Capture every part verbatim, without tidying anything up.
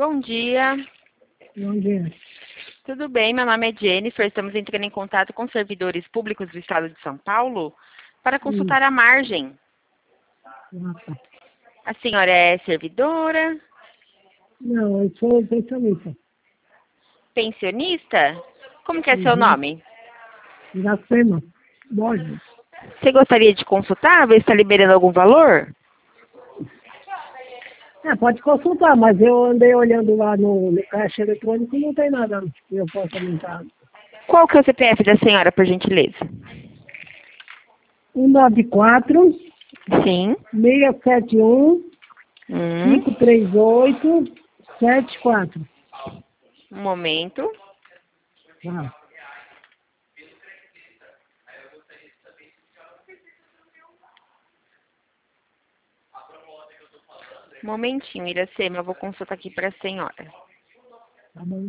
Bom dia. Bom dia. Tudo bem? Meu nome é Jennifer. Estamos entrando em contato com servidores públicos do Estado de São Paulo para consultar a margem. Nossa. A senhora é servidora? Não, eu sou pensionista. Pensionista? Como que é seu Uhum. nome? Iracema. Borges. Você gostaria de consultar? Ver se está liberando algum valor? É, pode consultar, mas eu andei olhando lá no, no caixa eletrônico e não tem nada que eu possa aumentar. Qual que é o C P F da senhora, por gentileza? um nove quatro, Sim. seis sete um, Hum. cinco três oito, sete quatro. Um momento. Ah, Um momentinho, Iracema. Eu vou consultar aqui para a senhora. tá bom.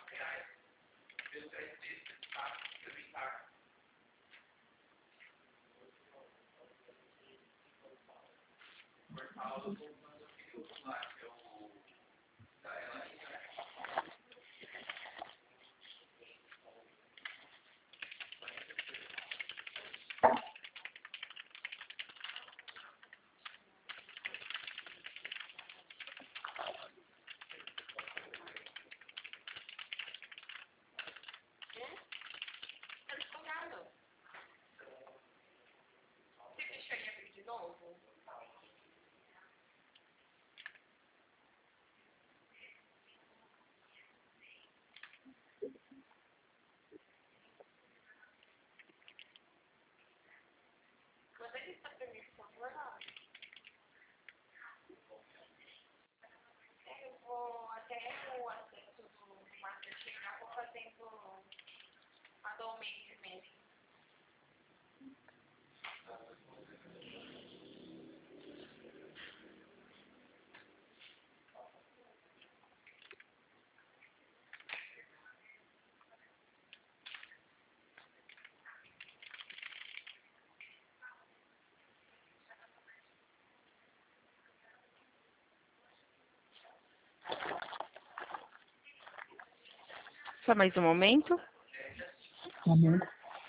Só mais um momento. Tá bom.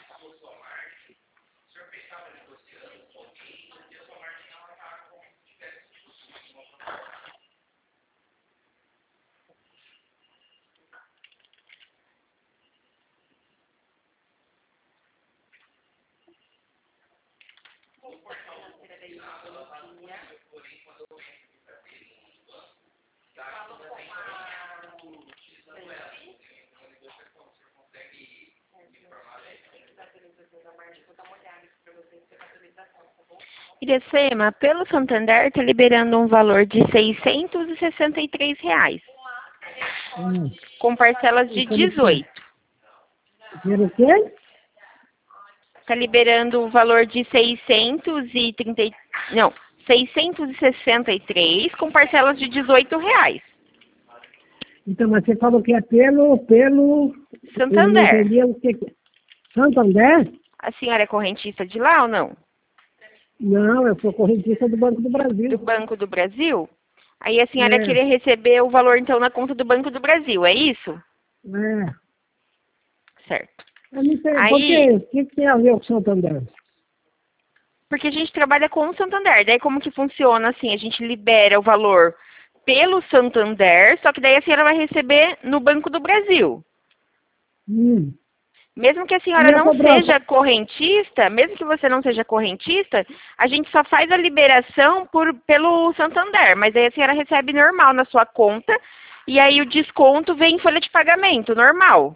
Iracema, pelo Santander está liberando um valor de seiscentos e sessenta e três reais, Hum. com parcelas de E como que é? dezoito. Quero o quê? Está liberando o valor de seiscentos e trinta, e- não, seiscentos e sessenta e três com parcelas de dezoito reais. Então, mas você falou que é pelo, pelo... Eu não Santander. entendi o que que é. Santander? A senhora é correntista de lá ou não? Não, eu sou correntista do Banco do Do Brasil. Banco do Brasil? Aí a senhora É. queria receber o valor então na conta do Banco do Brasil, é isso? É. Certo. Eu não sei, por Aí, quê? O que, que tem a ver com o Santander? porque a gente trabalha com o Santander, daí como que funciona assim? A gente libera o valor pelo Santander, só que daí a senhora vai receber no Banco do Brasil. Hum. Mesmo que a E senhora a não cobrança? seja correntista, mesmo que você não seja correntista, a gente só faz a liberação por, pelo Santander, mas aí a senhora recebe normal na sua conta e aí o desconto vem em folha de pagamento, normal.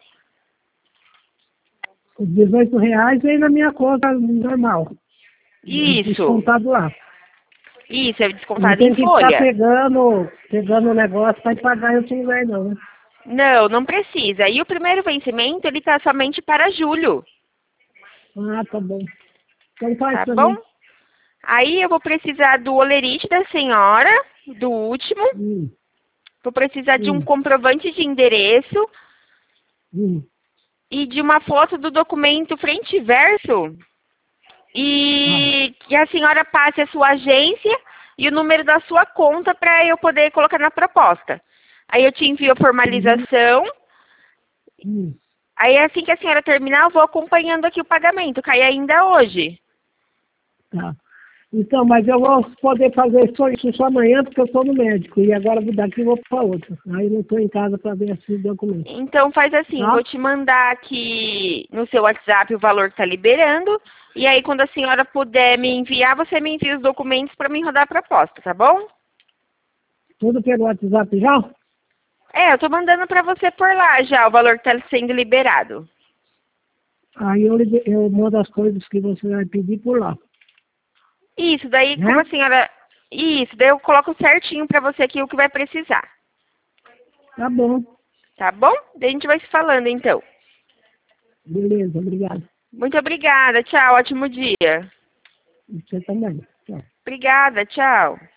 Os dezoito reais vem na minha conta normal. Isso, Descontado lá. isso, é Não descontado tem em que ficar folha. pegando, pegando o negócio para pagar em outro lugar, não, né? Não, não precisa. E o primeiro vencimento, ele está somente para julho, Ah, tá bom. Então faz tá pra bom? mim. Aí eu vou precisar do olerite da senhora, do último. Hum, Vou precisar de um hum, comprovante de endereço hum. e de uma foto do documento frente e verso. Ah, E que a senhora passe a sua agência e o número da sua conta para eu poder colocar na proposta. Aí eu te envio a formalização. Hum. Aí assim que a senhora terminar, eu vou acompanhando aqui o pagamento. Cai ainda hoje. Tá. Então, mas eu vou poder fazer só isso só amanhã, porque eu estou no médico. E agora daqui eu vou para outra. Aí eu não estou em casa para ver esses documentos. Então faz assim, Tá? vou te mandar aqui no seu WhatsApp o valor que está liberando. E aí quando a senhora puder me enviar, você me envia os documentos para mim rodar a proposta, tá bom? Tudo pelo WhatsApp já? É, eu tô mandando para você por lá já o valor que está sendo liberado. Aí eu, libe- eu mando as coisas que você vai pedir por lá. Isso, daí Né? como a senhora... Isso, daí eu coloco certinho para você aqui o que vai precisar. Tá bom. Tá bom? Daí a gente vai se falando então. Beleza, obrigado. Muito obrigada, tchau, ótimo dia. Você também. Tchau. Obrigada, tchau.